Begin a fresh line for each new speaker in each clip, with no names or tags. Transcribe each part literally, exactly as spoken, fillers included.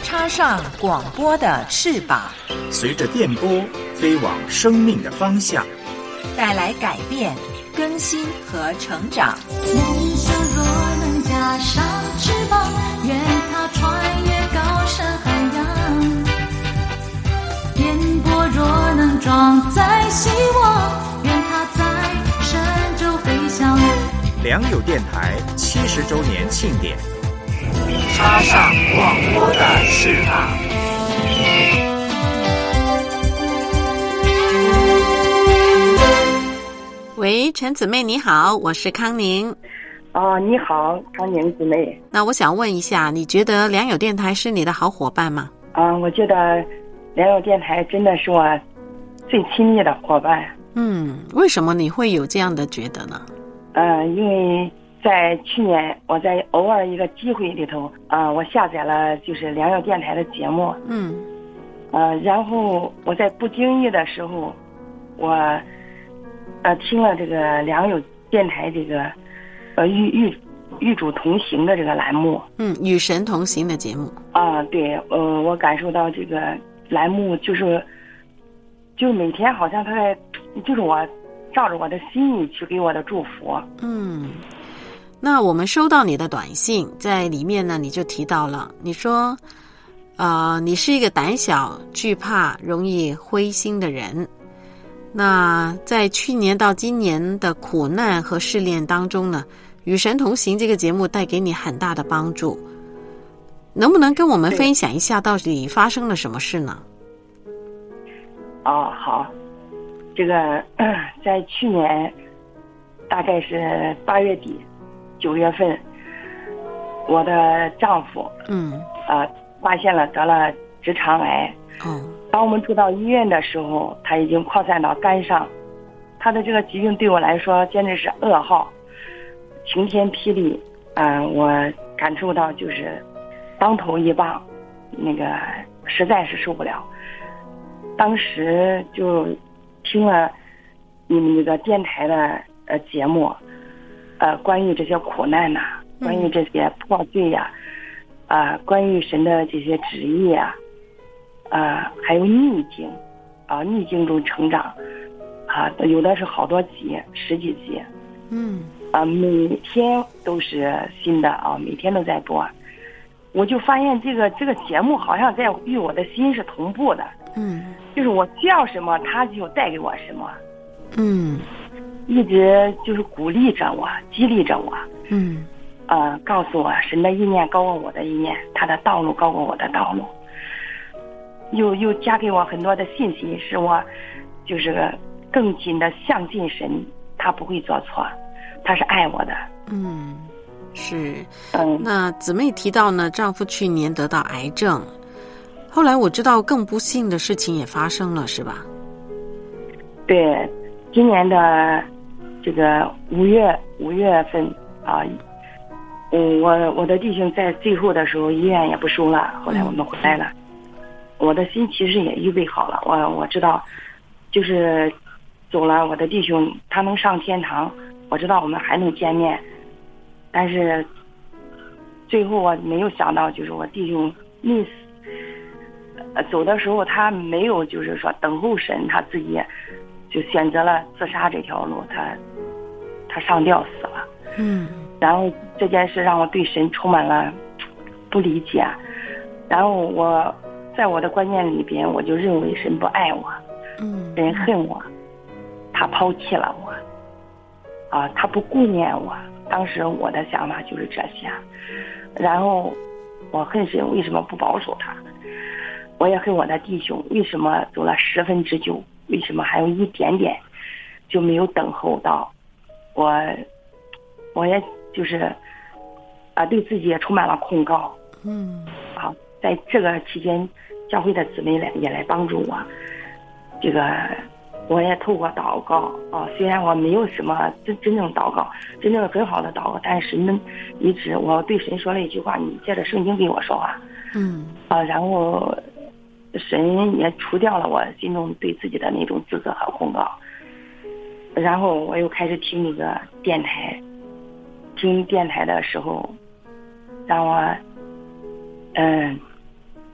插上广播的翅膀，
随着电波飞往生命的方向，
带来改变、更新和成长。
人生若能加上翅膀，愿它穿越高山海洋。电波若能装载希望，愿它在神州飞翔。
良友电台七十周年庆典，
插上广播的翅膀。
喂，陈姊妹你好，我是康宁。
哦，你好，康宁姊妹。
那我想问一下，你觉得良友电台是你的好伙伴吗？
啊、呃，我觉得良友电台真的是我最亲密的伙伴。
嗯，为什么你会有这样的觉得呢？
嗯、呃，因为在去年我在偶尔一个机会里头，啊、呃，我下载了就是良友电台的节目。
嗯。
呃，然后我在不经意的时候，我呃听了这个良友电台这个呃与与与主同行的这个栏目。
嗯，与神同行的节目。
啊，对，呃，我感受到这个栏目就是就是每天好像他在就是我照着我的心意去给我的祝福。
嗯，那我们收到你的短信，在里面呢，你就提到了，你说，呃，你是一个胆小、惧怕、容易灰心的人。那在去年到今年的苦难和试炼当中呢，与神同行这个节目带给你很大的帮助。能不能跟我们分享一下到底发生了什么事呢？
哦，好。这个在去年大概是八月底九月份，我的丈夫
嗯
呃发现了得了直肠癌。
哦，
当我们住到医院的时候，他已经扩散到肝上。他的这个疾病对我来说简直是噩耗，晴天霹雳。嗯、呃，我感受到就是当头一棒，那个实在是受不了。当时就听了你们这个电台的呃节目，呃，关于这些苦难呐、啊，关于这些破碎呀、啊，啊、呃，关于神的这些旨意啊，啊、呃，还有逆境，啊、呃，逆境中成长，啊、呃，有的是好多集，十几集，
嗯，
啊、呃，每天都是新的啊，每天都在播，我就发现这个这个节目好像在与我的心是同步的。
嗯，
就是我需要什么，他就带给我什么。
嗯，
一直就是鼓励着我，激励着我。
嗯，
呃，告诉我神的意念高过我的意念，他的道路高过我的道路。又又加给我很多的信息，使我就是更紧的相信神，他不会做错，他是爱我的。
嗯，是。
嗯，
那姊妹提到呢，丈夫去年得到癌症。后来我知道更不幸的事情也发生了，是吧？
对，今年的这个五月五月份啊，嗯，我我的弟兄在最后的时候医院也不收了，后来我们回来了，我的心其实也预备好了，我我知道，就是走了，我的弟兄他能上天堂，我知道我们还能见面，但是最后我没有想到，就是我弟兄溺死。呃，走的时候他没有就是说等候神，他自己就选择了自杀这条路，他他上吊死了。
嗯，
然后这件事让我对神充满了不理解，然后我在我的观念里边，我就认为神不爱我，
嗯，
神恨我，他抛弃了我，啊，他不顾念我。当时我的想法就是这些，然后我恨神为什么不保守他。我也恨我的弟兄，为什么走了十分之久？为什么还有一点点就没有等候到？我，我也就是啊，对自己也充满了控告。
嗯，
啊，在这个期间，教会的姊妹来也来帮助我。这个我也透过祷告啊，虽然我没有什么真真正祷告，真正很好的祷告，但是神一直我对神说了一句话：“你借着圣经给我说话。”
嗯，
啊，然后。神也除掉了我心中对自己的那种自责和控告，然后我又开始听那个电台，听电台的时候，让我，嗯，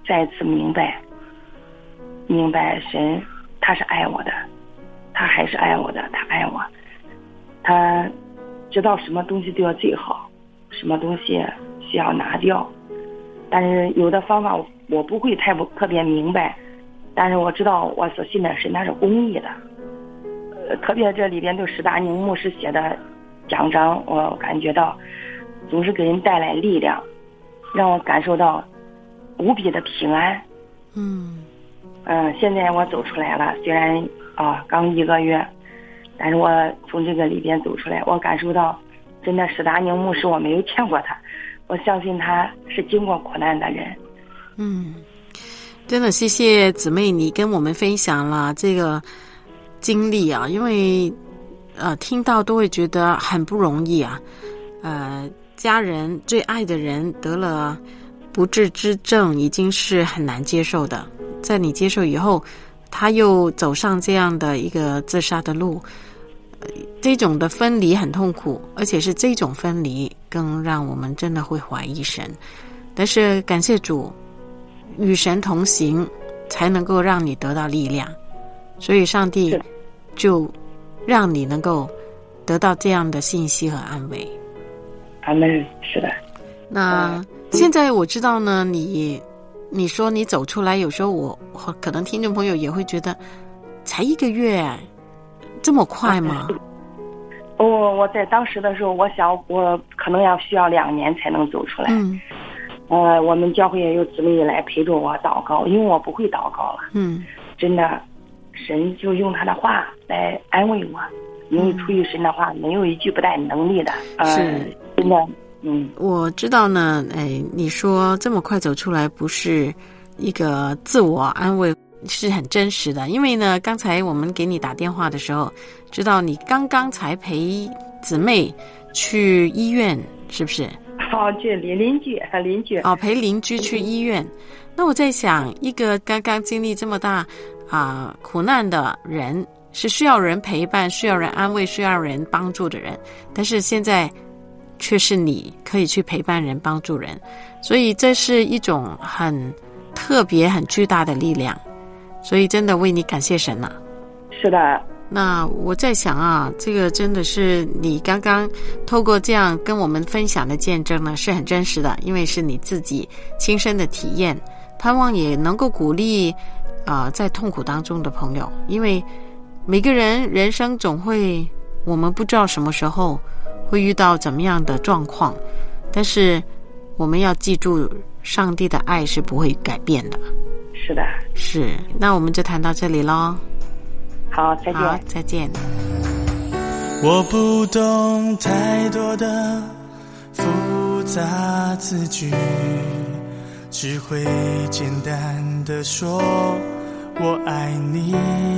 再次明白，明白神他是爱我的，他还是爱我的，他爱我，他知道什么东西对我最好，什么东西需要拿掉。但是有的方法我不会太不特别明白，但是我知道我所信的神他是公义的。呃，特别这里边对史达宁牧师写的讲章，我感觉到总是给人带来力量，让我感受到无比的平安。
嗯
嗯、呃，现在我走出来了，虽然啊刚一个月，但是我从这个里边走出来，我感受到真的史达宁牧师我没有见过他，我相信他是经过苦难的人。
嗯，真的谢谢姊妹你跟我们分享了这个经历啊，因为呃听到都会觉得很不容易啊。呃，家人最爱的人得了不治之症，已经是很难接受的。在你接受以后，他又走上这样的一个自杀的路，呃这种的分离很痛苦，而且是这种分离更让我们真的会怀疑神。但是感谢主，与神同行才能够让你得到力量，所以上帝就让你能够得到这样的信息和安慰。
阿们，是的。
那现在我知道呢，你你说你走出来，有时候我可能听众朋友也会觉得才一个月这么快吗？
我我在当时的时候，我想我可能要需要两年才能走出来。
嗯，
呃，我们教会也有姊妹来陪着我祷告，因为我不会祷告了。
嗯，
真的，神就用他的话来安慰我，因为出于神的话，没有一句不带能力的。呃、
是，
真的。嗯，
我知道呢。哎，你说这么快走出来，不是一个自我安慰，是很真实的。因为呢，刚才我们给你打电话的时候，知道你刚刚才陪姊妹去医院，是不是？
哦，这邻邻居，邻居。
哦，陪邻居去医院。那我在想，一个刚刚经历这么大啊、呃、苦难的人，是需要人陪伴、需要人安慰、需要人帮助的人，但是现在却是你可以去陪伴人、帮助人，所以这是一种很特别、很巨大的力量。所以真的为你感谢神了、啊。
是的。
那我在想啊，这个真的是你刚刚透过这样跟我们分享的见证呢，是很真实的，因为是你自己亲身的体验，盼望也能够鼓励啊、呃、在痛苦当中的朋友，因为每个人人生总会，我们不知道什么时候会遇到怎么样的状况，但是我们要记住，上帝的爱是不会改变的。
是的。
是，那我们就谈到这里咯。
好，再见。
好，再见。
我不懂太多的复杂字句，只会简单的说我爱你。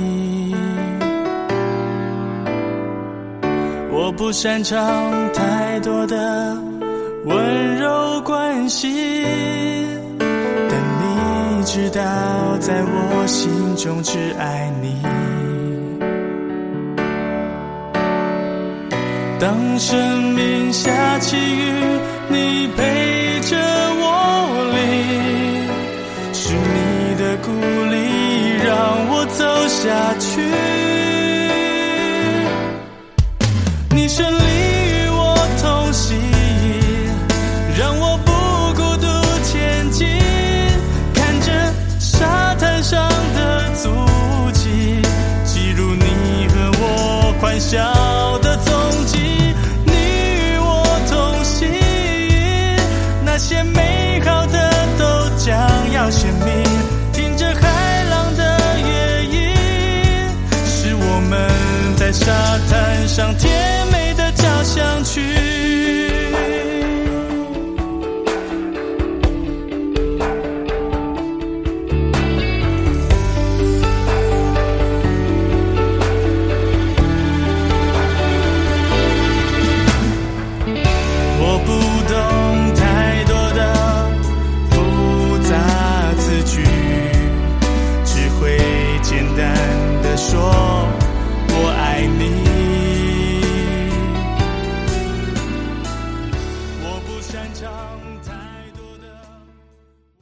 我不擅长太多的温柔关系，但你知道在我心中只爱你。当生命下起雨，你陪着我淋，是你的鼓励让我走下去。你胜利与我同行，让我不孤独前进，看着沙滩上的足迹，记录你和我欢笑的踪迹。那些美好的都将要显明，听着海浪的乐音，是我们在沙滩上天